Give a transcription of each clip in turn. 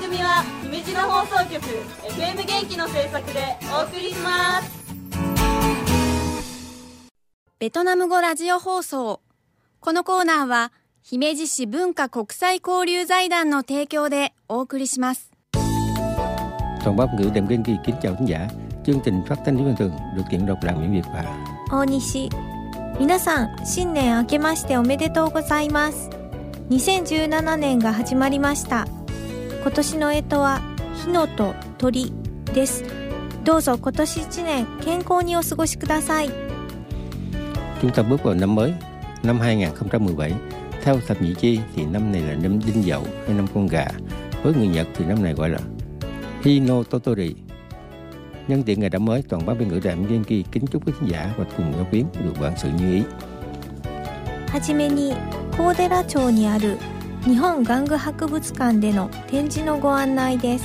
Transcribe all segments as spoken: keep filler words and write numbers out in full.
組は姫路の放送局 エフエム 元気の制作でお送りします。 ベトナム語ラジオ放送。このコーナーは姫路市文化国際交流財団の提供でお送りします。 Toàn Bác ngữ đệm Kiên Kỳ kính chào khán giả. Chương trình phát thanh tiếng Thường được chuyển đọc làm miễn Việt và 大西。皆さん、新年明けましておめでとうございます。にせんじゅうななねんが始まりました。今年の干支は火のと鳥です。どうぞ今年一年健康にお過ごしください。 Chúng ta bước vào năm mới, năm hai không một bảy. Theo thập nhị chi thì năm này là năm Đinh Dậu hay năm con gà. Với người Nhật thì năm này gọi là Hino Totori. Nhân tiện ngày đã mới, Toàn Bác Biên ngữ đạm Kiên Kỳ kính chúc quý khán giả và cùng giáo viên được vạn sự như ý. はじめに高寺町にある日本玩具博物館での展示のご案内です。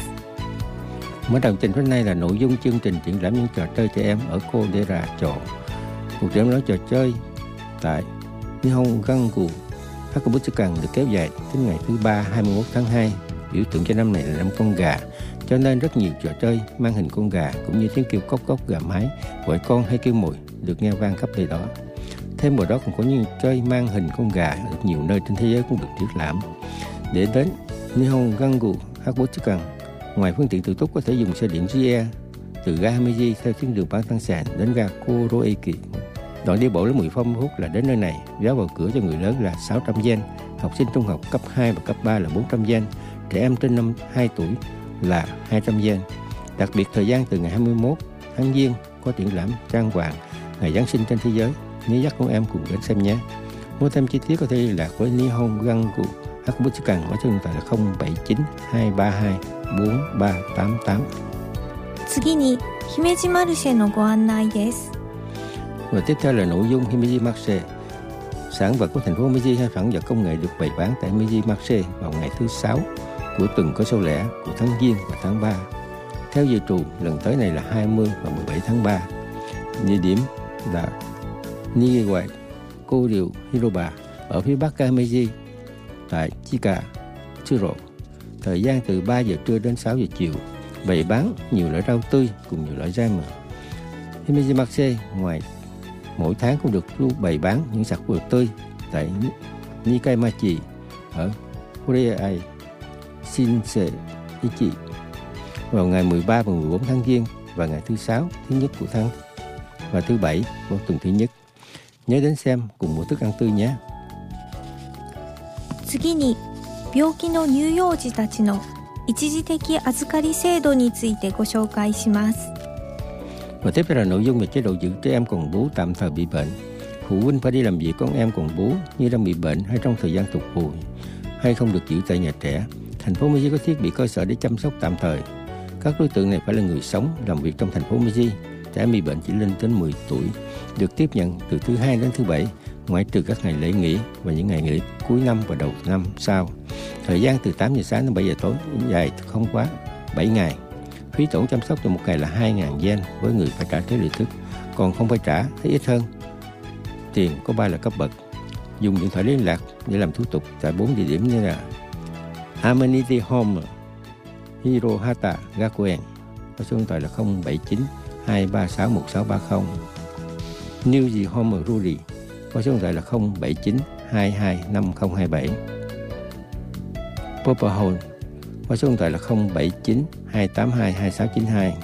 Mở đầu trình hôm nay là nội dung chương trình triển lãm những trò chơi trẻ em ở Kodera Chō. Cuộc triển lãm trò chơi tại Nihon Gangu Hakubutsukkan được kéo dài đến ngày thứ ba hai mươi mốt tháng hai. Biểu tượng cho năm này là năm con gà, cho nên rất nhiều trò chơi mang hình con gà cũng như tiếng kêu cốc cốc gà mái, gọi con hay kêu mồi được nghe vang khắp nơi đó. Thêm vào đó còn có những chơi mang hình con gà ở nhiều nơi trên thế giới cũng được triển lãm. Để đến Nihon Gangu Hakubutsukkan, ngoài phương tiện tự túc có thể dùng xe điện gi e từ ga Himeji theo tuyến đường Bán Tăng Sàn đến ga Kuroeki. Đoạn đi bộ lấy mười phút là đến nơi này. Giá vào cửa cho người lớn là sáu trăm yen, học sinh trung học cấp hai và cấp ba là bốn trăm yen, trẻ em trên năm hai tuổi là hai trăm yen. Đặc biệt thời gian từ ngày hai mươi mốt tháng Giêng có triển lãm trang hoàng ngày Giáng sinh trên thế giới. Nhớ dắt con em cùng đến xem nhé. Mua thêm chi tiết có thể liên lạc với Nihon Gangu Hakubutsukkan ở số điện thoại là không bảy chín hai ba hai bốn ba tám tám. 次に姫路マルシェのご案内です。 Và tiếp theo là nội dung Himeji Marché. Sản vật của thành phố Himeji hay sản vật công nghệ được bày bán tại Himeji Marché vào ngày thứ sáu của tuần có số lẻ của tháng Giêng và tháng ba. Theo dự trù, lần tới này là hai mươi và mười bảy tháng ba. Địa điểm là Niiwai Koryu Hiroba ở phía bắc ga Himeji tại Chika Churo. Thời gian từ ba giờ trưa đến sáu giờ chiều. Bày bán nhiều loại rau tươi cùng nhiều loại jam. Himeji Marché ngoài mỗi tháng cũng được bày bán những sản vật tươi tại Nikaimachi ở Kureai Shinseichi vào ngày mười ba và mười bốn tháng Giêng và ngày thứ sáu thứ nhất của tháng và thứ bảy của tuần thứ nhất. Nhớ đến xem cùng mua thức ăn tươi nhé. 次に病気の乳幼児たちの一時的預かり制度についてご紹介します。 Và tiếp theo là nội dung về chế độ giữ trẻ em còn bú tạm thời bị bệnh. Phụ huynh phải đi làm việc con em còn bú như đang bị bệnh hay trong thời gian tụt hồi hay không được giữ tại nhà trẻ. Thành phố Himeji có thiết bị cơ sở để chăm sóc tạm thời. Các đối tượng này phải là người sống làm việc trong thành phố Himeji. Trẻ bị bệnh chỉ lên đến mười tuổi, được tiếp nhận từ thứ hai đến thứ bảy, ngoại trừ các ngày lễ nghỉ và những ngày nghỉ cuối năm và đầu năm sau. Thời gian từ tám giờ sáng đến bảy giờ tối, dài không quá bảy ngày. Phí tổn chăm sóc cho một ngày là hai nghìn yen với người phải trả thuế lợi tức, còn không phải trả thì ít hơn. Tiền có ba là cấp bậc. Dùng điện thoại liên lạc để làm thủ tục tại bốn địa điểm như là Amenity Home, Hirohata Gakuen, có số điện thoại là không bảy chín hai ba sáu một sáu ba không, New Home Ruri, có số điện thoại là không bảy chín hai hai năm không hai bảy, Purple Hole, có số điện thoại là không bảy chín hai tám hai hai sáu chín hai,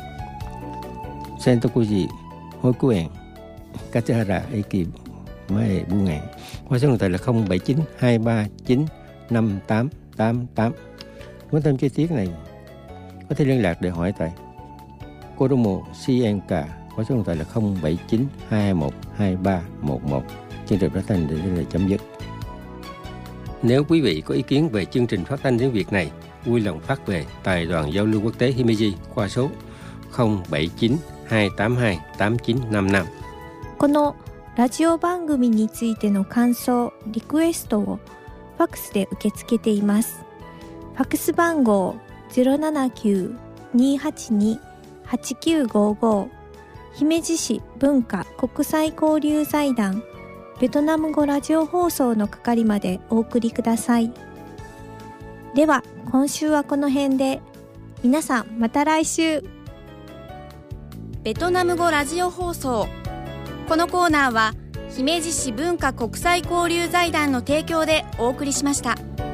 Sentokuji Hoikuen, Kachihara Eki Mae Bungan, có số điện thoại là không bảy chín hai ba chín năm tám tám tám. Muốn thêm chi tiết này có thể liên lạc để hỏi tại Kodomo xê en ca, có số điện thoại là không bảy chín hai hai một hai ba một một. Chương trình phát thanh đến đây là chấm dứt. Nếu quý vị có ý kiến về chương trình phát thanh tiếng Việt này, vui lòng phát về Tài đoàn Giao lưu Quốc tế Himeji qua số không bảy chín hai tám hai tám chín năm năm. このラジオ番組についての感想、リクエストをファックスで受け付けています。ファックス番号 ゼロななきゅう にーはちに はちきゅうごご 姫路市文化国際交流財団ベトナム語ラジオ放送の係までお送りください。 では今週はこの辺で。皆さんまた来週。 ベトナム語ラジオ放送。このコーナーは姫路市文化国際交流財団の提供でお送りしました。